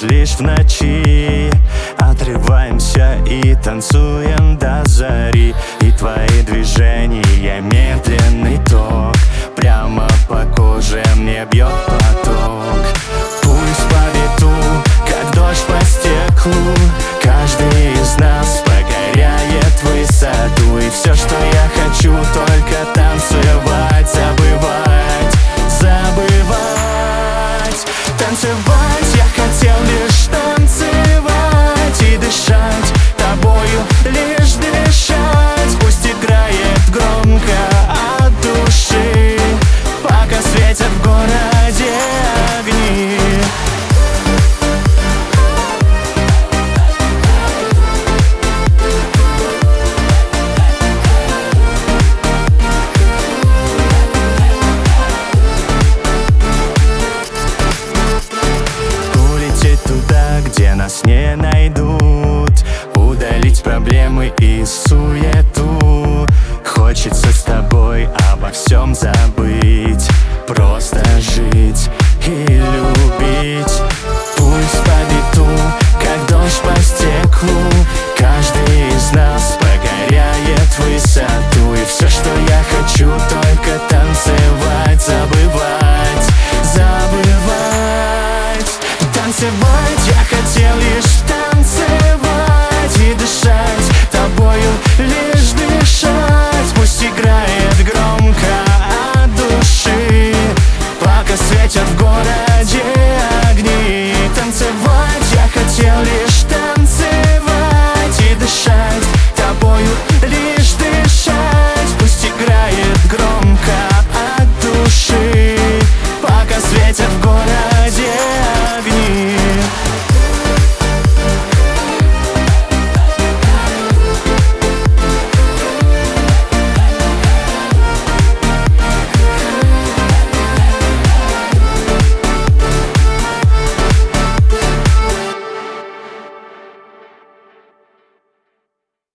лишь в ночи. Отрываемся и танцуем до зари. И твои движения медленный ток прямо по коже мне бьет поток. Пульс по биту, как дождь по стеклу. Каждый из нас покоряет высоту. И все, что я хочу, только танцевать, забывать, забывать, танцевать.